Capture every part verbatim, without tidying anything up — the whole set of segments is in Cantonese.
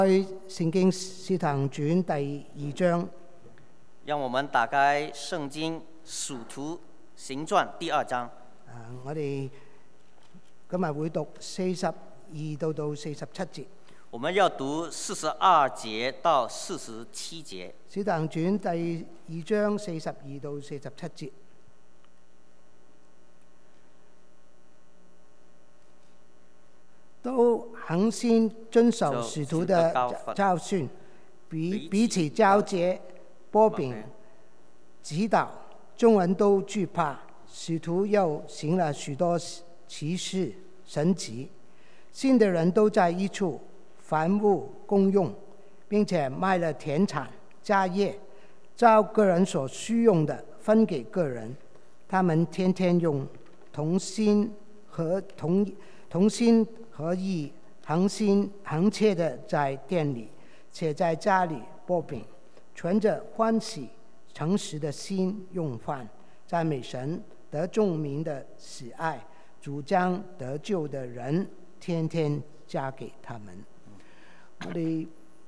開聖經使徒行傳第二章， 讓我們打開聖經使徒行傳第二章。 啊，我哋今日會讀四十二到到四十七節。 我們要讀四十二節到四十七節。 使徒行傳第二章四十二到四十七節。都肯先遵守使徒的教訓，彼彼此交接、擘餅、指導，眾人都懼怕。使徒又行了許多奇事神蹟，信的人都在一處，凡物公用，並且賣了田產家業，照個人所需用的分給個人。他們天天用同心和同同心合意，恒心恒切的在店裏，且在家裏擘餅，存着歡喜誠實的心用飯，讚美神，得眾民的喜愛。主將得救的人天天加給他們。我哋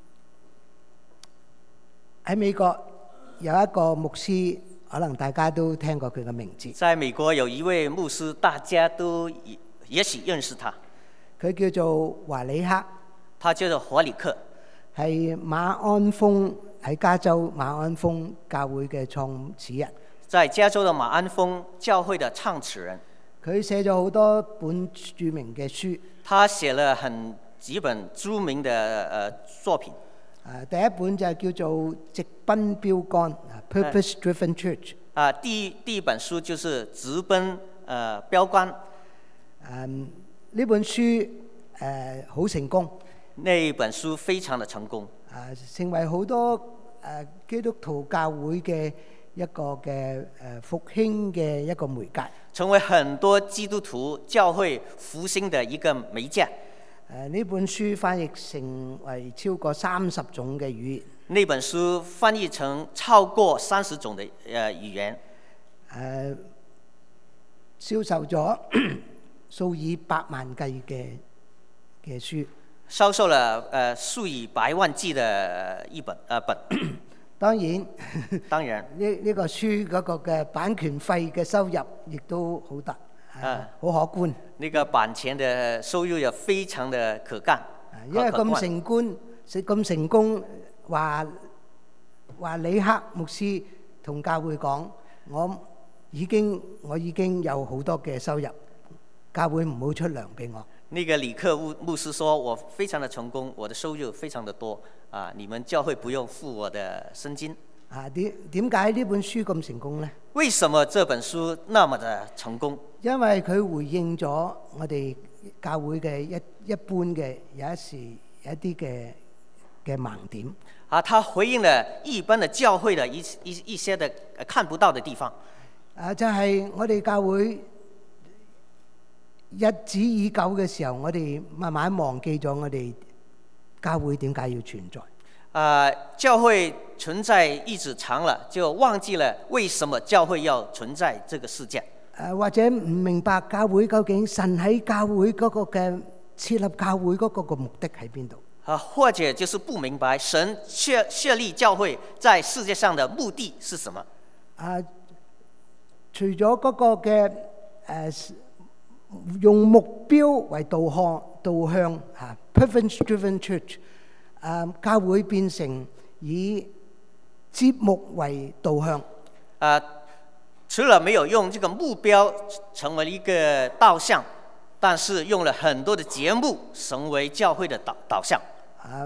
喺美國有一個牧師，可能大家都聽過佢嘅名字。 在美國有一位牧師，大家都也許認識他。 佢叫做華里克， 他叫做華里克， 係馬鞍峰喺加州馬鞍峰教會嘅創始人。 在加州的馬鞍峰教會的創始人。 佢寫咗好多本著名嘅書。 他寫了很幾本著名的呃作品。 啊，第一本就叫做《直奔標杆》（Purpose Driven Church）。 啊，第第一本書就是《直奔呃標杆》。 嗯，呢本書誒好、呃、成功。 那本書非常的成功。 啊，成為好多誒、呃、基督徒教會嘅一個嘅誒、呃、復興嘅一個媒介。 成為很多基督徒教會復興的一個媒介。 誒，呢本書翻譯成為超過三十種嘅語言。 呢本書翻譯成超過三十種嘅誒語言。 誒，銷售咗數以百萬計嘅嘅書。銷售了誒數以百萬計嘅一本誒本。 當然， 當然呢呢、這個書嗰個嘅版權費嘅收入亦都好大，啊，好可觀。 呢個版權嘅收入又非常的可觀。 因為咁成功，咁成功，話話李克牧師同教會講，我已經我已經有好多嘅收入，教會唔好出糧俾我。 那個李克牧師說：我非常的成功，我的收入非常的多，啊，你們教會不用付我的薪金。 啊，點點解呢本書咁成功呢？ 為什麼這本書那麼的成功？ 因為佢回應咗我哋教會嘅一一般嘅有一時有一啲嘅嘅盲點。 啊，他回應了一般的教會的一一一些的看不到的地方。 啊，就係、是、我哋教會日子已久嘅時候，我哋慢慢忘記咗我哋教會點解要存在。 啊，教會存在一直長了，就忘記了為什麼教會要存在這個世界。 誒，或者唔明白教會究竟神喺教會嗰個嘅設立教會嗰個嘅目的喺邊度？ 啊，或者就是不明白神設設立教會在世界上的目的是什麼？ 啊，除咗嗰個嘅誒。用目標為導向導向嚇 ，Purpose Driven Church， 誒教會變成以節目為導向。 啊，除了沒有用這個目標成為一個導向，但是用了很多的節目成為教會的導導向。 啊，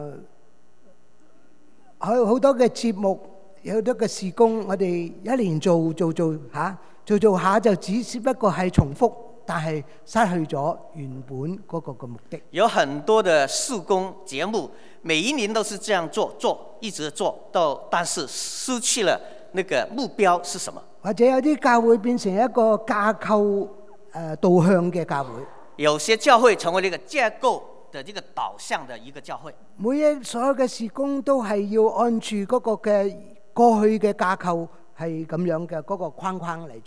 好好多嘅節目，有好多嘅事工，我哋一年做做做嚇，做做下就只只不過係重複。但係失去咗原本嗰個嘅目的。 有很多的事工節目，每一年都是這樣做做，一直做到，但是失去了那個目標是什麼？ 或者有啲教會變成一個架構誒導向嘅教會。 有些教會成為了一個架構的這個導向的一個教會。 每一所有嘅事工都係要按住嗰個嘅過去嘅架構係咁樣嘅嗰個框框嚟進行。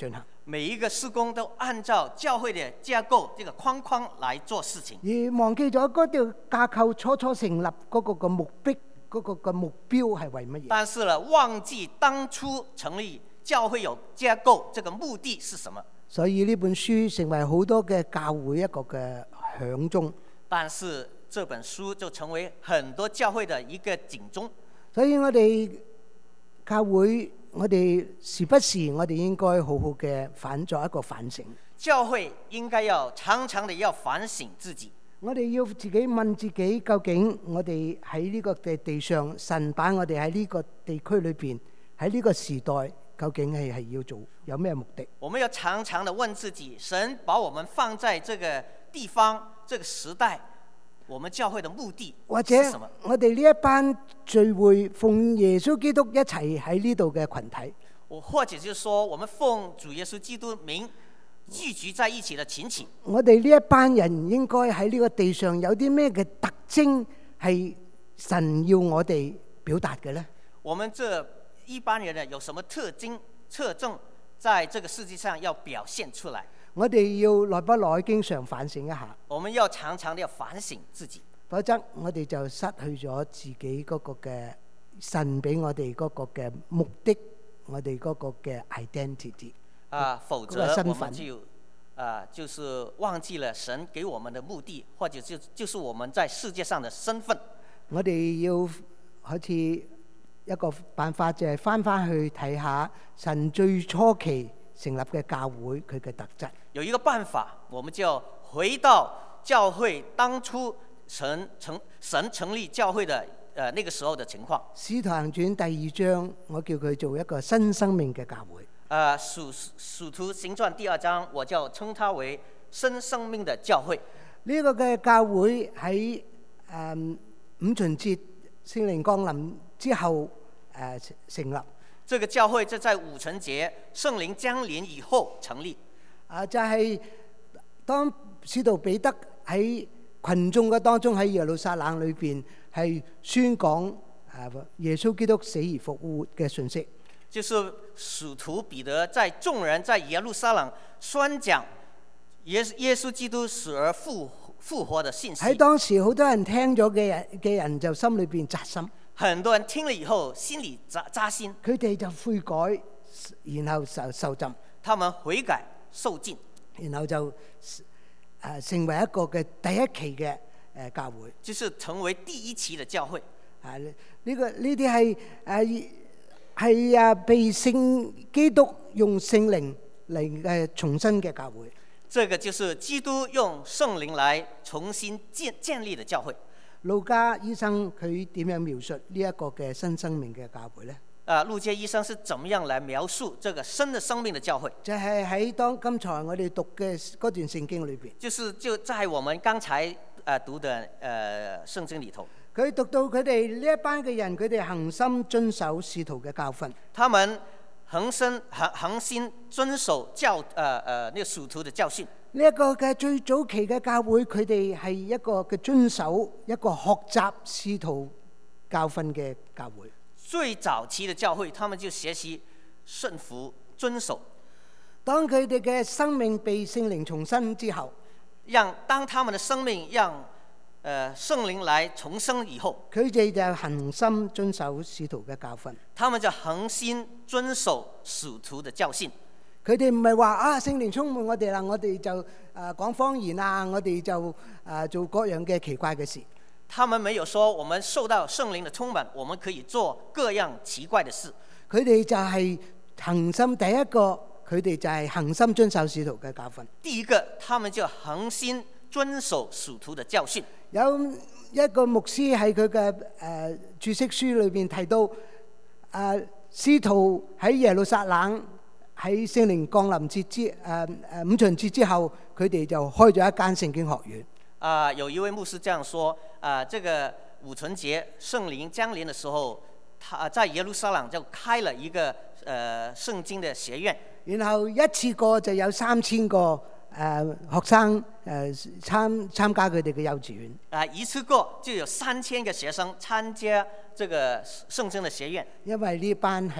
每一個事工都按照教會的架構這個框框來做事情， 而忘記咗嗰條架構初初成立嗰個嘅目的，嗰個嘅目標係為乜嘢？ 但是呢，忘記當初成立教會有架構，這個目的是什麼？ 所以呢本書成為好多嘅教會一個嘅響鐘。 但是這本書就成為很多教會的一個警鐘。 所以我哋教會，我哋時不時我哋應該好好嘅反作一個反省。 教會應該要常常地要反省自己。 我哋要自己問自己，究竟我哋喺呢個嘅地上，神擺我哋喺呢個地區裏邊，喺呢個時代，究竟係係要做有咩目的？ 我們要常常地問自己，神把我們放在這個地方、這個時代，我們教會的目的是什麼？ 或者我哋呢一班聚會奉耶穌基督一齊喺呢度嘅群體， 我或者就是說，我們奉主耶穌基督名聚集在一起的群體。 我哋呢一班人應該喺呢個地上有啲咩嘅特徵係神要我哋表達嘅呢？ 我們這一般人呢，有什麼特徵特徵，在這個世界上要表現出來？ 我哋要耐不耐經常反省一下。 我們要常常地要反省自己， 否則我哋就失去咗自己嗰個嘅神俾我哋嗰個嘅目的，我哋嗰個嘅 identity。 啊，否則我們就啊，就是忘記了神給我們的目的，或者就就是我們在世界上的身份。 我哋要好似一個辦法，就係翻翻去睇下神最初期成立嘅教會佢嘅特質。 有一個辦法，我們就要回到教會當初神成神成立教會的呃那個時候的情況。《 使徒行傳》第二章，我叫佢做一個新生命嘅教會。 啊，屬屬徒行傳第二章，我就稱它為新生命的教會。 呢個嘅教會喺誒五旬節聖靈降臨之後誒成立。 這個教會就在五旬節聖靈降臨以後成立。 啊，就係、是、當使徒彼得喺群眾嘅當中喺耶路撒冷裏邊係宣講誒耶穌基督死而復活嘅信息。 就是使徒彼得在眾人在耶路撒冷宣講耶耶穌基督死而復復活的信息。喺當時好多人聽咗嘅人嘅人就心裏邊扎心。很多人聽了以後心裏扎扎心。 佢哋就悔改，然後受受浸。 他們悔改受浸， 然後就誒、呃、成為一個嘅第一期嘅誒、呃、教會。 就是成為第一期嘅教會。 啊，呢、這個呢啲係誒。係啊，被聖基督用聖靈嚟誒重新嘅教會。 這個就是基督用聖靈來重新建建立的教會。 路加醫生佢點樣描述呢一個嘅新生命嘅教會呢？ 啊，路加醫生是怎麼樣來描述這個新的生命的教會？ 就係喺當剛才我哋讀嘅嗰段聖經裏邊。 就是就在我們剛才誒讀的誒聖經裏頭。 佢讀到佢哋呢一班嘅人，佢哋恆心遵守使徒嘅教訓。 他們恆心恆恆心遵守教誒誒、呃呃、那個使徒的教訓。 呢一個嘅最早期嘅教會，佢哋係一個嘅遵守，一個學習使徒教訓嘅教會。 最早期嘅教會，他們就學習順服遵守。 當佢哋嘅生命被聖靈重生之後， 讓當他們的生命讓誒、呃、聖靈來重生以後， 佢哋就恆心遵守使徒嘅教訓。 他們就恆心遵守使徒的教訓。 佢哋唔係話啊聖靈充滿我哋啦，我哋就誒、呃、講方言啊，我哋就誒、呃、做各樣嘅奇怪嘅事。 他們沒有說我們受到聖靈的充滿，我們可以做各樣奇怪的事。 佢哋就係恆心，第一個佢哋就係恆心遵守使徒嘅教訓。 第一個，他們就恆心遵守使徒的教訓。 有一個牧師喺佢嘅誒注釋書裏邊提到，誒、呃、使徒喺耶路撒冷喺聖靈降臨節之誒誒、呃、五旬節之後，佢哋就開咗一間聖經學院。 啊、呃，有一位牧師這樣說：啊、呃，這個五旬節聖靈降臨的時候，他在耶路撒冷就開了一個誒、呃、聖經的學院。 然後一次過就有三千個。誒、呃、學生誒、呃、參參加佢哋嘅幼稚園。 啊，一次過就有三千個學生參加這個聖經的學院。 因為呢班係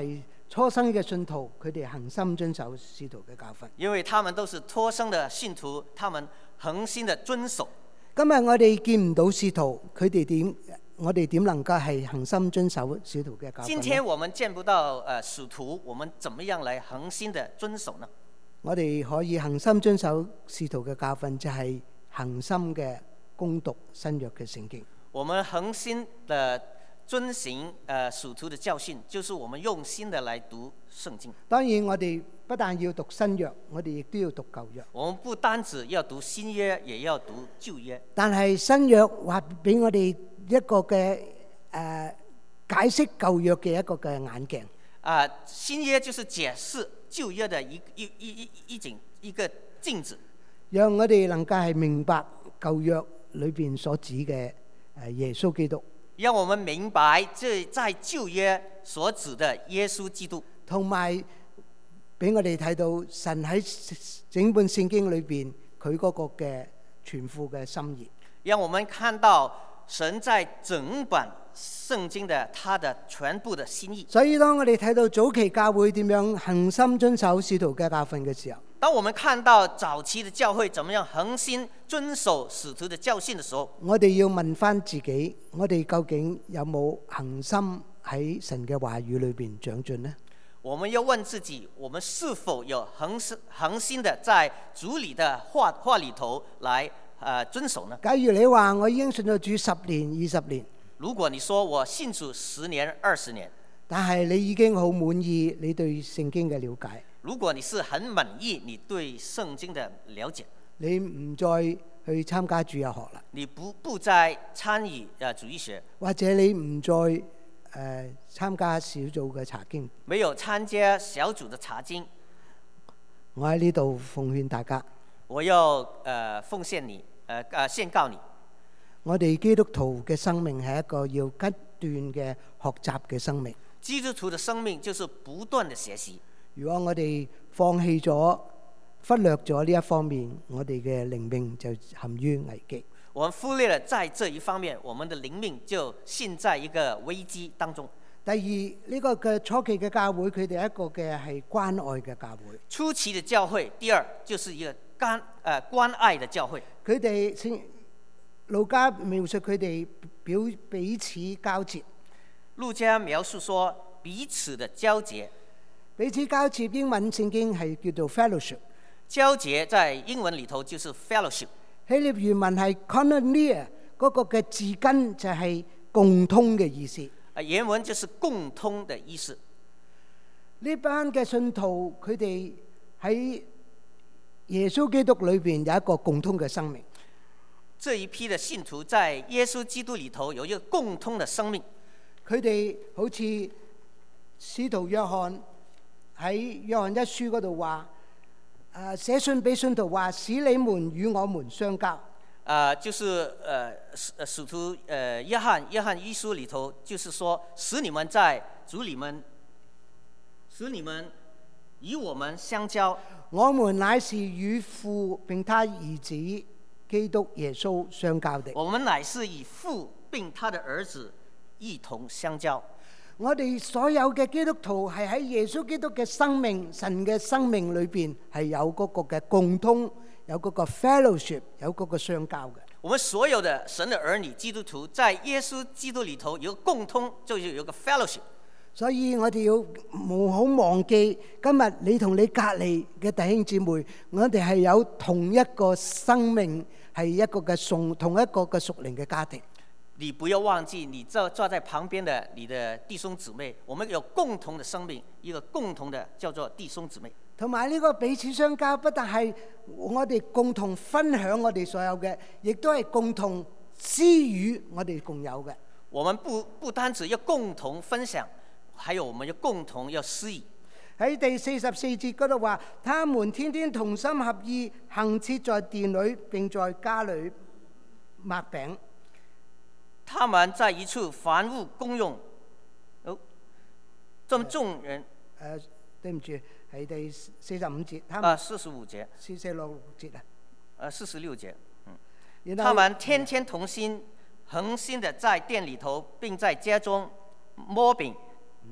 初生嘅信徒，佢哋恒心遵守使徒嘅教訓。 因為他們都是初生的信徒，他們恒心的遵守。 今日我哋見唔到使徒，佢哋點？我哋點能夠係恒心遵守使徒嘅教訓？ 今天我們見不到呃使徒，我們怎麼樣來恒心的遵守呢？ 我哋可以恒心遵守使徒嘅教訓，就係恒心嘅攻讀新約嘅聖經。 我們恒心的遵行呃使徒的教訓，就是我們用心的來讀聖經。 當然，我哋不但要讀新約，我哋亦都要讀舊約。 我們不單止要讀新約，也要讀舊約。 但係新約話俾我哋一個嘅誒、呃、解釋舊約嘅一個嘅眼鏡。 啊，新約就是解釋舊約的一一一一一景一個鏡子， 讓我哋能夠係明白舊約裏邊所指嘅誒耶穌基督。 讓我們明白這在舊約所指的耶穌基督， 同埋俾我哋睇到神喺整本聖經裏邊佢嗰個嘅全副嘅心意。 讓我們看到神在整本聖經的他的全部的心意。 所以當我哋睇到早期教會點樣恆心遵守使徒嘅教訓嘅時候， 當我們看到早期的教會怎麼樣恆心遵守使徒的教訓的時候， 我哋要問翻自己，我哋究竟有冇恆心喺神嘅話語裏邊長進呢？ 我們要問自己，我們是否有恆心恆心的在主裏的話話裏頭來呃遵守呢？ 假如你話我已經信咗主十年、二十年， 如果你說我信主十年、二十年， 但係你已經好滿意你對聖經嘅了解， 如果你是很滿意你對聖經的了解， 你唔再去參加主日學啦， 你不不再參與呃主日學， 或者你唔再誒、呃、參加小組嘅查經， 沒有參加小組的查經， 我喺呢度奉勸大家， 我要呃奉獻你，呃呃宣告你， 我哋基督徒嘅生命係一個要不斷嘅學習嘅生命。 基督徒的生命就是不斷的學習。 如果我哋放棄咗、忽略咗呢一方面，我哋嘅靈命就陷於危機。 我們忽略了在這一方面，我們的靈命就陷在一個危機當中。 第二，呢、這個嘅初期嘅教會，佢哋一個嘅係關愛嘅教會。 初期嘅教會，第二就是一個關誒、呃、關愛嘅教會。 佢哋先路加描述佢哋表彼此交接。 路加描述說彼此的交接。 彼此交接英文聖經係叫做 fellowship。 交接在英文裏頭就是 fellowship。 希臘原文係 koinonia，嗰個嘅字根就係共通嘅意思。 啊，原文就是共通的意思。 呢班嘅信徒佢哋喺耶穌基督裏邊有一個共通嘅生命。 這一批的信徒在耶穌基督裏頭有一個共通的生命。 佢哋好似使徒約翰喺約翰一書嗰度話。誒寫信俾信徒話，使你們與我們相交。 啊、呃，就是誒使使徒誒約翰約翰一書裏頭，就是說使你們在主裏面，使你們與我們相交。 我們乃是與父並他兒子基督耶穌相交的。 我們乃是與父並他的兒子一同相交。 我哋所有嘅基督徒係喺耶穌基督嘅生命、神嘅生命裏邊係有嗰個嘅共通，有嗰個 fellowship， 有嗰個相交嘅。 我們所有的神的兒女基督徒，在耶穌基督裏頭有個共通，就是有個 fellowship。 所以我哋要唔好忘記，今日你同你隔離嘅弟兄姊妹，我哋係有同一個生命，係一個嘅屬同一個嘅屬靈嘅家庭。 你不要忘記，你坐坐在旁邊的你的弟兄姊妹，我們有共同的生命，一個共同的叫做弟兄姊妹。 同埋呢個彼此相交，不但係我哋共同分享我哋所有嘅，亦都係共同施予我哋共有嘅。 我們不不單止要共同分享，還有我們要共同要施予。 喺第四十四節嗰度話，他們天天同心合意，恆切在殿裏，並在家裏擘餅。 他們在一處凡物公用。哦，這麼眾人。誒、 呃呃，對唔住，係第四十五節。 啊，四十五節。 四四六節啊。 誒，四十六節。嗯。 然後他們天天同心，恆心的在殿裏頭，並在家中摸餅。 誒、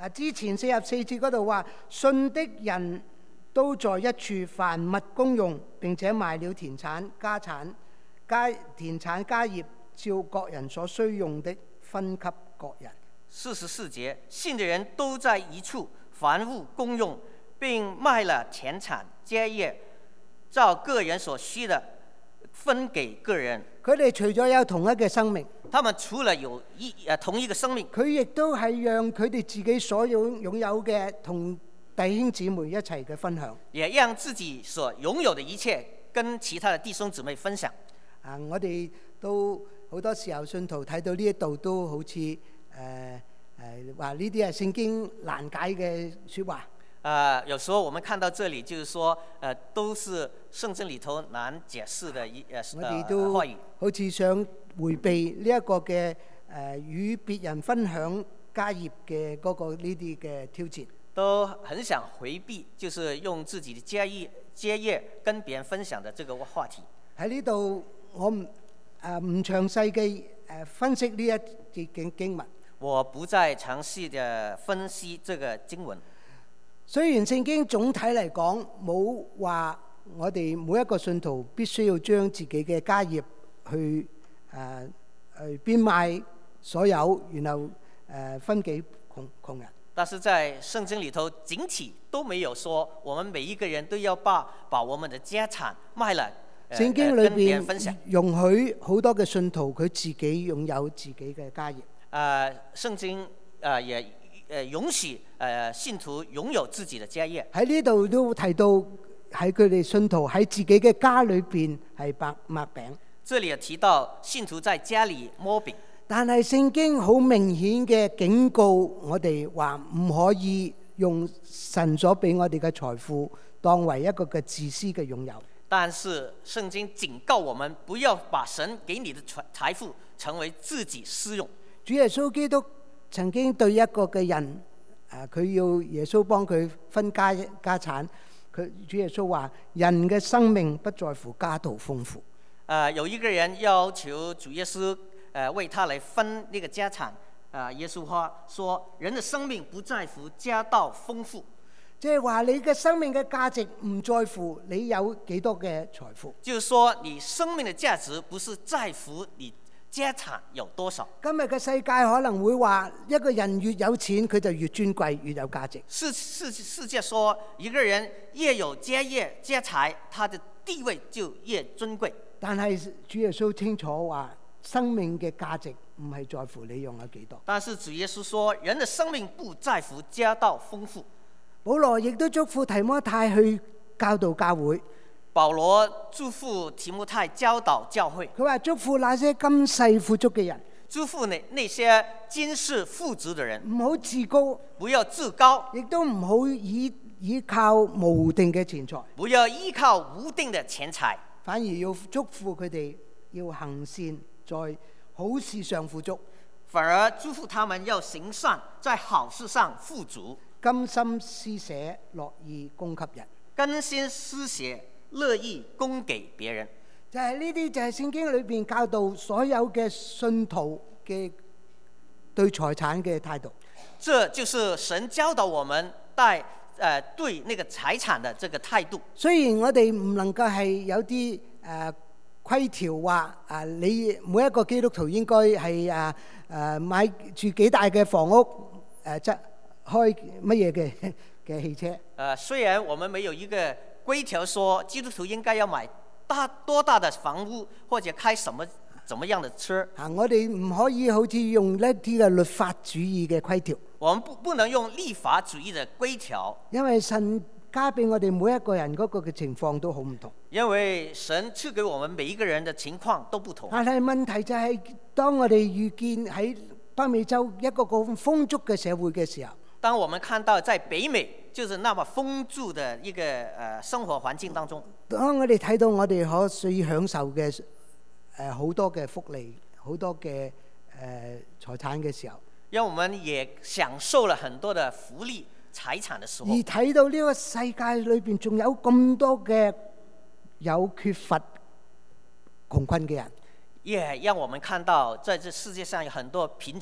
啊，之前四十四節嗰度話，信的人都在一處，凡物公用，並且賣了田產、家產、家田產家業，照各人所需用的分給各人。 四十四節，信的人都在一處，凡物公用，並賣了田產家業，照個人所需的分給個人。 佢哋除咗有同一嘅生命， 他們除了有一誒同一個生命， 佢亦都係讓佢哋自己所擁擁有嘅同弟兄姊妹一齊嘅分享， 也讓自己所擁有的一切跟其他的弟兄姊妹分享。 啊，我哋都好多時候信徒睇到呢一度都好似誒誒話呢啲係聖經難解嘅説話。 啊、呃，有時候我們看到這裡，就是說，呃，都是聖經裡頭難解釋的一呃我哋都話語。 好似想迴避呢一個嘅誒與別人分享家業嘅嗰個呢啲嘅挑戰， 都很想迴避，就是用自己的家業家業跟別人分享的這個話題。 喺呢度我唔誒唔詳細嘅誒分析呢一節經經文。 我不再詳細的分析這個經文。 雖然聖經總體嚟講冇話我哋每一個信徒必須要將自己嘅家業去誒誒變賣所有，然後誒、呃、分給窮窮人。 但是在聖經裡頭，整體都沒有說我們每一個人都要把把我們的家產賣了。 聖經裏邊容許好多嘅信徒佢自己擁有自己嘅家業。誒、 呃，聖經誒、呃、也。誒容許誒信徒擁有自己的家業。喺呢度都提到喺佢哋信徒喺自己嘅家裏邊係擘擘餅。 這裡也提到信徒在家裡摸餅。 但係聖經好明顯嘅警告我哋話唔可以用神所俾我哋嘅財富當為一個嘅自私嘅擁有。 但是聖經警告我們不要把神給你的財財富成為自己私用。 主耶穌基督曾經對一個嘅人，誒佢要耶穌幫佢分家家產，佢主耶穌話：人嘅生命不在乎家道豐富。誒、 呃、有一個人要求主耶穌誒、呃、為他來分呢個家產，誒、呃、耶穌話說：人的生命不在乎家道豐富， 即係話你嘅生命嘅價值唔在乎你有幾多嘅財富。 就是說你生命嘅價值不是在乎你家產有多少？ 今日嘅世界可能會話，一個人越有錢，佢就越尊貴，越有價值。 世世世界說，一個人越有家業家財，他的地位就越尊貴。 但係主耶穌清楚話，生命嘅價值唔係在乎你用有幾多。 但是主耶穌說，人的生命不在乎家道豐富。 保羅亦都囑咐提摩太去教導教會。 保羅囑咐提摩太教導教會， 佢話囑咐那些今世富足嘅人， 囑咐那那些今世富足的人， 唔好自高， 不要自高， 亦都唔好依依靠無定嘅錢財， 不要依靠無定的錢財， 反而要囑咐佢哋要行善，在好事上富足， 反而囑咐他們要行善，在好事上富足， 甘心施捨，樂意供給人， 甘心施捨，樂意供給別人， 就係呢啲就係聖經裏邊教導所有嘅信徒嘅對財產嘅態度。 這就是神教導我們帶誒、呃、對那個財產的這個態度。 雖然我哋唔能夠係有啲誒、呃、規條話啊，你每一個基督徒應該係啊誒買住幾大嘅房屋誒，即、呃、開乜嘢嘅嘅汽車。誒、 呃，雖然我們沒有一個規條說基督徒應該要買大多大的房屋，或者開什麼怎麼樣的車啊！我哋唔可以好似用呢啲嘅律法主義嘅規條。 我們不不能用立法主義的規條， 因為神加俾我哋每一個人嗰個嘅情況都好唔同。 因為神賜給我們每一個人的情況都不同。 但係問題就係、是，當我哋遇見喺北美洲一個咁豐足嘅社會嘅時候， 當我們看到在北美就是那麼豐足的一個誒生活環境當中， 當我哋睇到我哋可以享受嘅誒好多嘅福利、好多嘅誒財產嘅時候， 讓我們也享受了很多的福利財產的時候， 而睇到呢個世界裏邊仲有咁多嘅有缺乏窮困嘅人， 也讓我們看到在這世界上有很多貧窮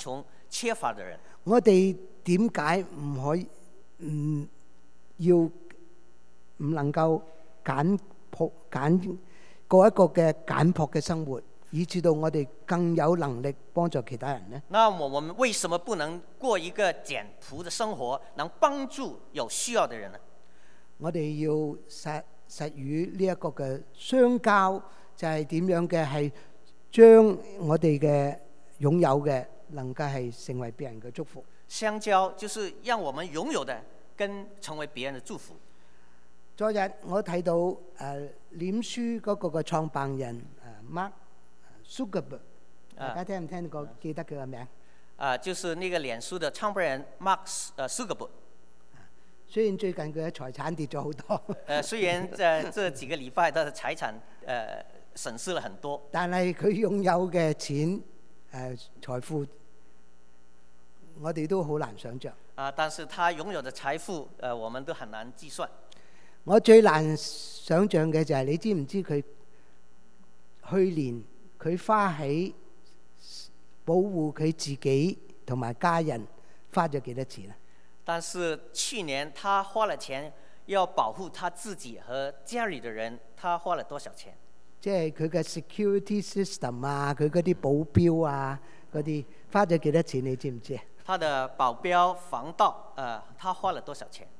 缺乏的人。 我哋點解唔可以唔要唔能夠簡樸簡過一個嘅簡樸嘅生活，以至到我哋更有能力幫助其他人呢？ 那麼我們為什麼不能過一個簡樸的生活，能幫助有需要的人呢？ 我哋要實實與呢一個嘅相交，就係點樣嘅係將我哋嘅擁有嘅能夠係成為別人嘅祝福。 相交就是讓我們擁有的跟成為別人的祝福。 昨日我睇到誒臉書嗰個嘅創辦人誒 Mark Zuckerberg，大家聽唔聽過？記得佢嘅名？ 啊，就是那個臉書的創辦人 Mark 誒 Zuckerberg。 雖然最近佢嘅財產跌咗好多， 誒雖然在這幾個禮拜他的財產誒損失了很多， 但係佢擁有嘅錢誒財富，我哋都好難想像。 啊，但是他擁有的財富，誒我們都很難計算。 我最難想像嘅就係你知唔知佢去年佢花喺保護佢自己同埋家人花咗幾多錢啊？ 但是去年他花了錢要保護他自己和家裏的人，他花了多少錢？ 即係佢嘅 security system 啊，佢嗰啲保鏢啊，嗰啲花咗幾多錢？你知唔知啊？ 他的保鏢、防盜，呃，他花了多少錢？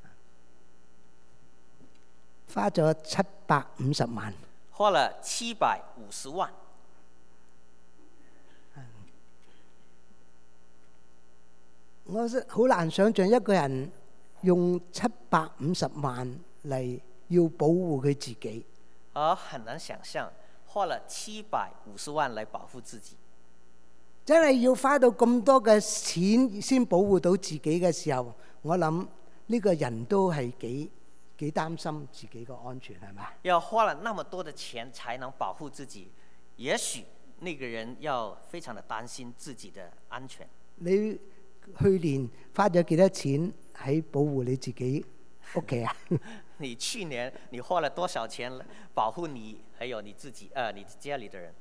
花咗七百五十萬。 花了七百五十萬。 我好難想像一個人用七百五十萬嚟要保護佢自己。 我很難想象花了七百五十萬來保護自己。 真係要花到咁多嘅錢先保護到自己嘅時候，我諗呢個人都係幾幾擔心自己個安全，係咪？ 要花了那麼多的錢才能保護自己，也許那個人要非常的擔心自己的安全。 你去年花咗幾多錢喺保護你自己屋企啊？ 你去年你花了多少錢保護你，還有你自己，呃，你家裏的人？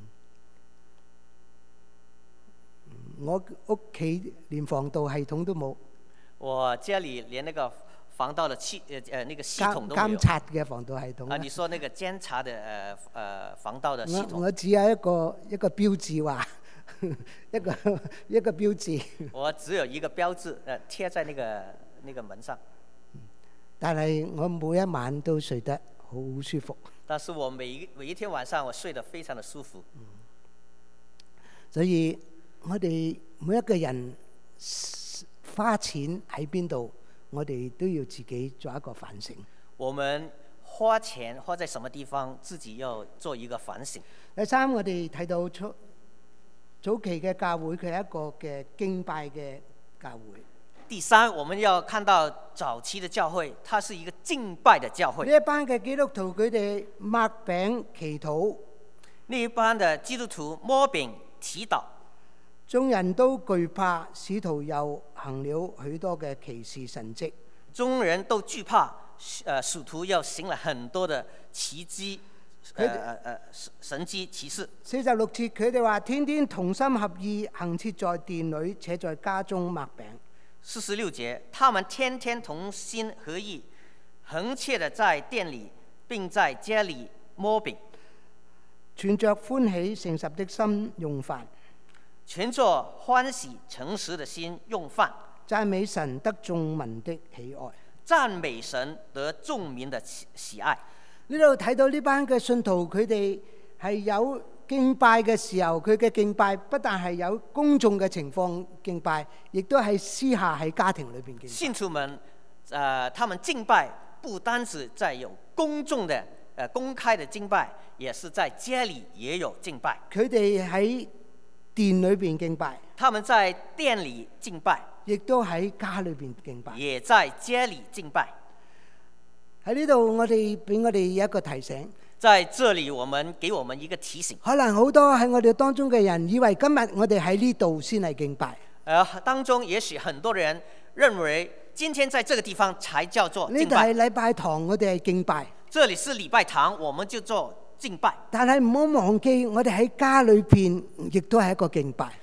我屋企連防盜系統都冇。 我家裏連那個防盜的系，呃呃，那個系統都沒有。 監察嘅防盜系統啊，你說那個監察的，呃呃，防盜的系統。 我我只有一個一個標誌話。一個一個標誌， 我只有一個標誌，誒貼在那個那個門上。 但係我每一晚都睡得好舒服。 但是我每一每一天晚上我睡得非常的舒服。 嗯、所以我哋每一個人花錢喺邊度，我哋都要自己做一個反省。 我們花錢花在什麼地方，自己要做一個反省。 第三，我哋睇到出。早期嘅教會，佢係一個嘅敬拜嘅教會。 第三，我們要看到早期嘅教會，它是一個敬拜嘅教會。 呢一班嘅基督徒，佢哋擘餅祈禱。 呢一班嘅基督徒摸餅祈禱。 眾人都懼怕，使徒又行了許多嘅奇事神蹟。 眾人都懼怕，誒，使徒又行了很多嘅奇蹟。誒誒誒神蹟奇事。 四十六節，佢哋話天天同心合意，恆切在殿裏，且在家中擘餅。 四十六節，他們天天同心合意，恆切地在殿裏，並在家裏摸餅， 存着歡喜誠實的心用飯， 存着歡喜誠實的心用飯， 讚美神得眾民的喜愛， 讚美神得眾民的喜愛。 呢度睇到呢班嘅信徒，佢哋係有敬拜嘅時候，佢嘅敬拜不但係有公眾嘅情況敬拜，亦都係私下喺家庭裏邊敬拜。 信徒們，誒、呃，他們敬拜不單止在有公眾的、誒、呃、公開的敬拜，也是在家裏也有敬拜。 佢哋喺殿裏邊敬拜， 他們在殿裏敬拜， 亦都喺家裏邊敬拜， 也在家裏敬拜。 喺呢度，我哋俾我哋一個提醒。 在這裡，我們給我們一個提醒。 可能好多喺我哋當中嘅人，以為今日我哋喺呢度先係敬拜。 誒，當中也許很多人認為，今天在這個地方才叫做敬拜。 呢度係禮拜堂，我哋係敬拜。 這裡是禮拜堂，我們就做敬拜。 但係唔好忘記，我哋喺家裏邊亦都係一個敬拜。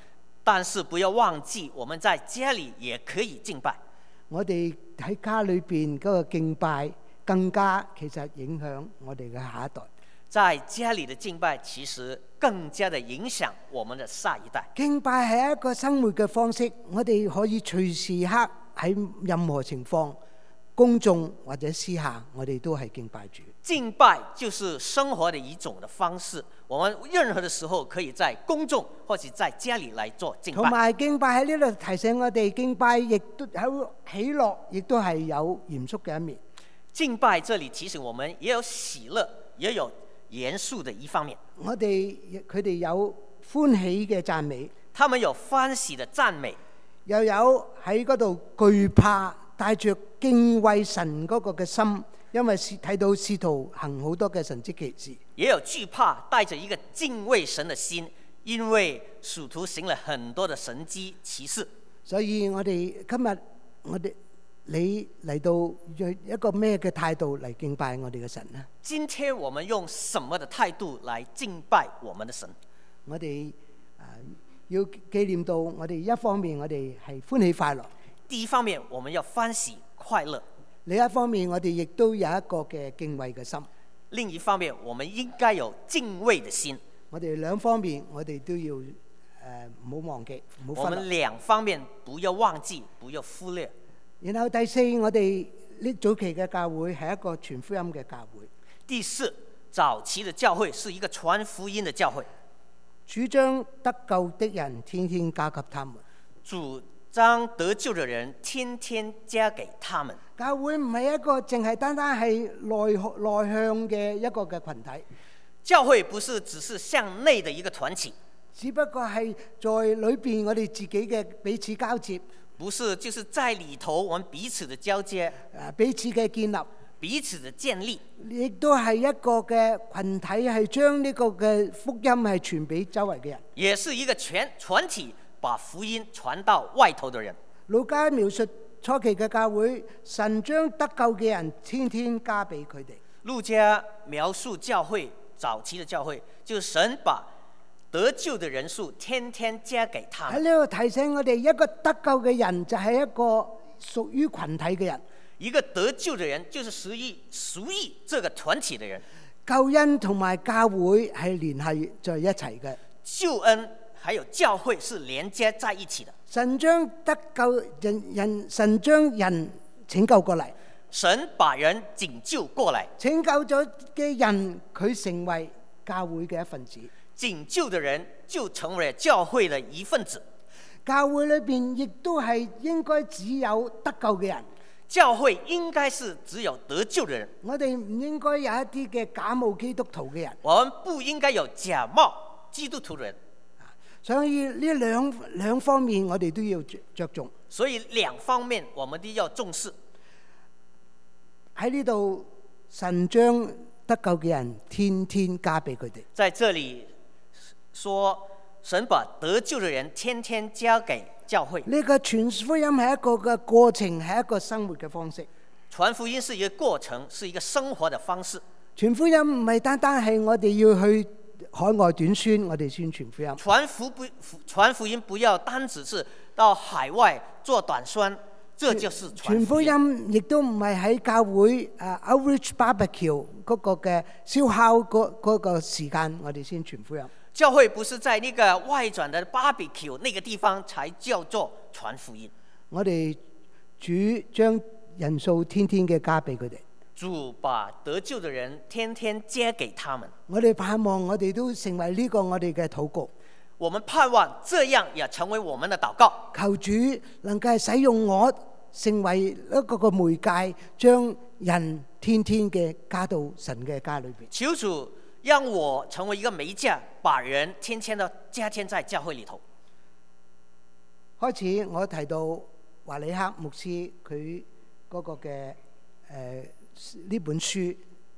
但是不要忘記，我們在家裏也可以敬拜。 我哋喺家裏邊嗰個敬拜，更加其實影響我哋嘅下一代。 在家裏的敬拜，其實更加的影響我們的下一代。 敬拜係一個生活嘅方式，我哋可以隨時刻喺任何情況，公眾或者私下，我哋都係敬拜主。 敬拜就是生活的一種的方式，我們任何的時候可以在公眾或者在家裏來做敬拜。 同埋敬拜喺呢度提醒我哋，敬拜亦都有喜樂，亦都係有嚴肅嘅一面。 敬拜這裏提醒我們，也有喜樂，也有嚴肅的一方面。 我哋佢哋有歡喜嘅讚美， 他們有歡喜的讚美， 又有喺嗰度懼怕，帶着敬畏神嗰個嘅心。因為睇到使徒行好多嘅神蹟奇事， 也有懼怕，帶着一個敬畏神的心，因為使徒行了很多的神蹟奇事。 所以我哋今日我哋你嚟到用一個咩嘅態度嚟敬拜我哋嘅神呢？ 今天我們用什麼的態度來敬拜我們的神？ 我哋啊要紀念到我哋一方面我哋係歡喜快樂， 第一方面我們要歡喜快樂。 另一方面，我哋亦都有一個嘅敬畏嘅心。 另一方面，我們應該有敬畏的心。 我哋兩方面，我哋都要誒唔好忘記，唔好忽略。 我們兩方面不要忘記，不要忽略。 然後第四，我哋呢早期嘅教會係一個傳福音嘅教會。 第四，早期嘅教會是一個傳福音嘅教會， 主將得救的人天天加給他們。 主將得救的人天天加給他們。 教會唔係一個淨係單單係內內向嘅一個嘅群體。 教會不是只是向內的一個團體， 只不過係在裏邊我哋自己嘅彼此交接。 不是，就是在裏頭我們彼此的交接， 誒彼此嘅建立， 彼此的建立， 亦都係一個嘅群體，係將呢個嘅福音係傳俾周圍嘅人。 也是一個全團體，把福音傳到外頭的人。 路加描述初期嘅教會，神將得救嘅人天天加俾佢哋。 路加描述教會早期嘅教會，就是神把得救嘅人數天天加給他們。 喺呢度提醒我哋，一個得救嘅人就係一個屬於群體嘅人。 一個得救嘅人就是屬於屬於這個團體嘅人。 救恩同埋教會係聯繫在一齊嘅。 救恩還有教會是連接在一起的。 神將得救人人，神將人拯救過嚟。 神把人拯救過來， 拯救咗嘅人，佢成為教會嘅一份子。 拯救的人就成為教會的一份子。 教會裏邊亦都係應該只有得救嘅人。 教會應該是只有得救的人。 我哋唔應該有一啲嘅假冒基督徒嘅人。 我們不應該有假冒基督徒的人。 所以呢兩兩方面我哋都要着重。 所以兩方面我們都要重視。 喺呢度，神將得救嘅人天天加俾佢哋。 在這裡說，神把得救嘅人天天加給教會。 呢個傳福音係一個嘅過程，係一個生活嘅方式。 傳福音是一個過程，是一個生活的方式。 傳福音唔係單單係我哋要去海外短宣，我哋宣傳福音。 傳福不傳福音不要單只是到海外做短宣，這就是傳福音。 傳福音亦都唔係喺教會誒 Outreach Barbecue 嗰個嘅燒烤嗰嗰個時間，我哋先傳福音。 教會不是在那個外轉的 barbecue 那個地方才叫做傳福音。 我哋主將人數天天嘅加俾佢哋。 主把得救的人天天加給他們。 我哋盼望我哋都成為呢個我哋嘅禱告。 我們盼望這樣也成為我們的禱告。 求主能夠使用我成為一個個媒介，將人天天嘅加到神嘅家裏邊。 求主讓我成為一個媒介，把人天天的加添在教會裏頭。 開始我提到華理克牧師佢嗰個嘅誒呢本書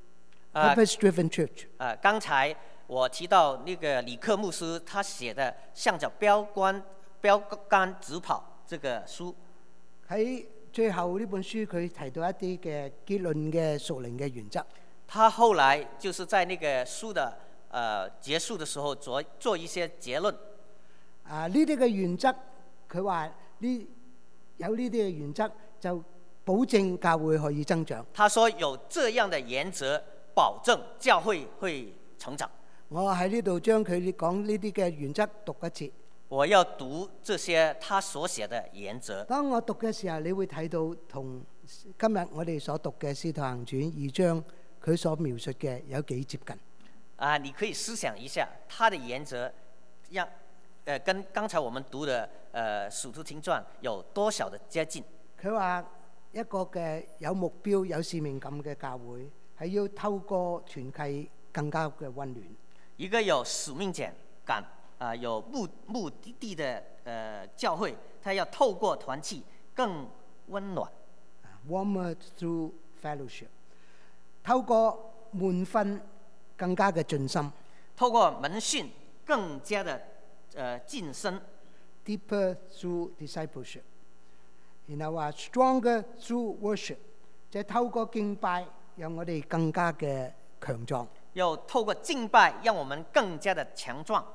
Purpose Driven Church。 啊，剛才我提到那個李克牧師他寫的向着標杆標杆直跑這個書。喺最後呢本書佢提到一啲嘅結論嘅屬靈嘅原則。他後來就是在那個書的呃結束的時候做做一些結論。 啊呢啲嘅原則，佢話呢有呢啲嘅原則就保證教會可以增長。 他說有這樣的原則，保證教會會成長。 我喺呢度將佢講呢啲嘅原則讀一次。 我要讀這些他所寫的原則。 當我讀嘅時候，你會睇到同今日我哋所讀嘅《使徒行傳》二章佢所描述嘅有幾接近。 啊，你可以思想一下，他的原則，讓，呃，跟剛才我們讀的《呃使徒行傳》有多少的接近？ 佢話一個嘅有目標、有使命感嘅教會，係要透過團契更加嘅溫暖。 一個有使命感、啊、呃、有目目的地的呃教會，它要透過團契更溫暖。 Warmer through fellowship， 透過門訓更加嘅盡心， 透過門訓更加的呃進深。 Deeper through discipleship， 然後話 stronger through worship， 即係透過敬拜讓我哋更加嘅強壯。 又透過敬拜讓我們更加的強壯。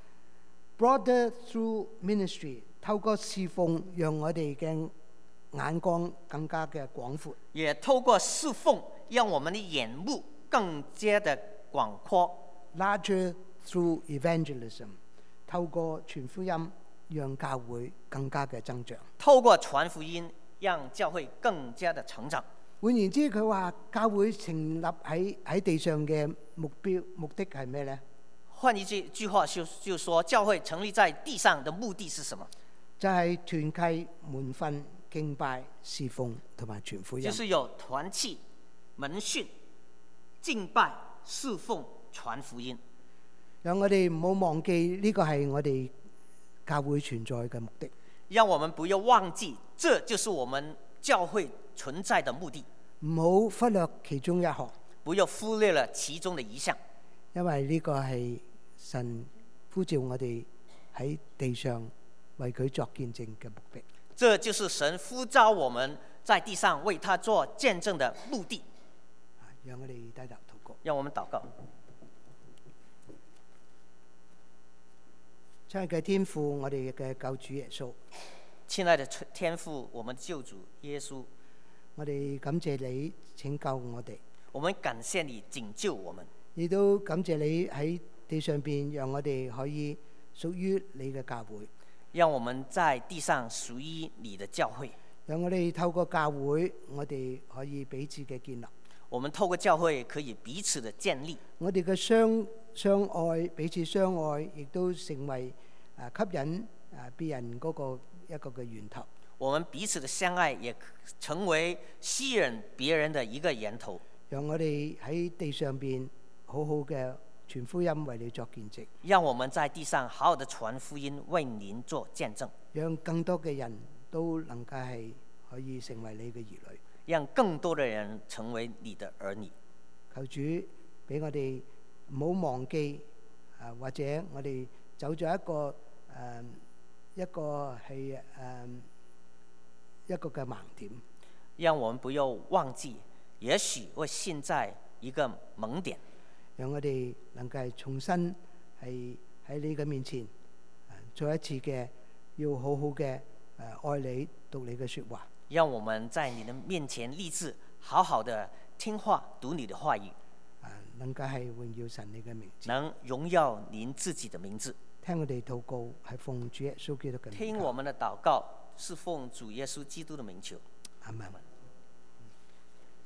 Broader through ministry， 透過侍奉讓我哋嘅眼光更加嘅廣闊。 也透過侍奉讓我們的眼目更加的廣闊。 Larger through evangelism， 透過傳福音讓教會更加嘅增長。 透過傳福音讓教會更加的成長。 換言之，佢話教會成立喺喺地上嘅目標目的係咩呢？ 換一句句話就就說，教會成立在地上的目的是什麼？ 就係團契、門訓、敬拜、侍奉同埋傳福音。 就是有團契、門訓、敬拜、侍奉、傳福音。 讓我哋唔好忘記呢個係我哋教會存在嘅目的。 讓我們不要忘記，這就是我們教會存在的目的。 唔好忽略其中一項， 不要忽略了其中的一項， 因為呢個係神呼召我哋喺地上為佢作見證嘅目的。 這就是神呼召我們在地上為他做見證的目的。 讓我哋低頭禱告。 讓我們禱告。 親愛嘅天父，我哋嘅救主耶穌。 親愛的天父，我們救主耶穌。 我哋感謝你拯救我哋。 我們感謝你拯救我們。 亦都感謝你喺地上邊，讓我哋可以屬於你嘅教會。 讓我們在地上屬於你的教會。 讓我哋透過教會，我哋可以彼此嘅建立。 我們透過教會可以彼此的建立。 我哋嘅相相愛，彼此相愛，亦都成為啊吸引啊別人嗰個一個嘅源頭。 我們彼此的相愛也成為吸引別人的一個源頭。 讓我哋喺地上邊好好嘅傳福音，為你作見證。 讓我們在地上好好的傳福音，為您做見證。讓更多嘅人都能夠係可以成為你嘅兒女。 讓更多的人成為你的兒女。 求主俾我哋唔好忘記啊，或者我哋走咗一個誒、呃、一個係誒。呃一個嘅盲點， 讓我們不要忘記，也許為現在一個盲點， 讓我哋能夠重新係喺你嘅面前，再一次嘅要好好嘅誒愛你，讀你嘅說話。 讓我們在你的面前立志，好好的聽話，讀你的話語， 能夠係榮耀神你嘅名字， 能榮耀您自己的名字。 聽我哋禱告，係奉主耶穌基督嘅名。 聽我們的禱告，是奉主耶穌基督的名求。 阿們。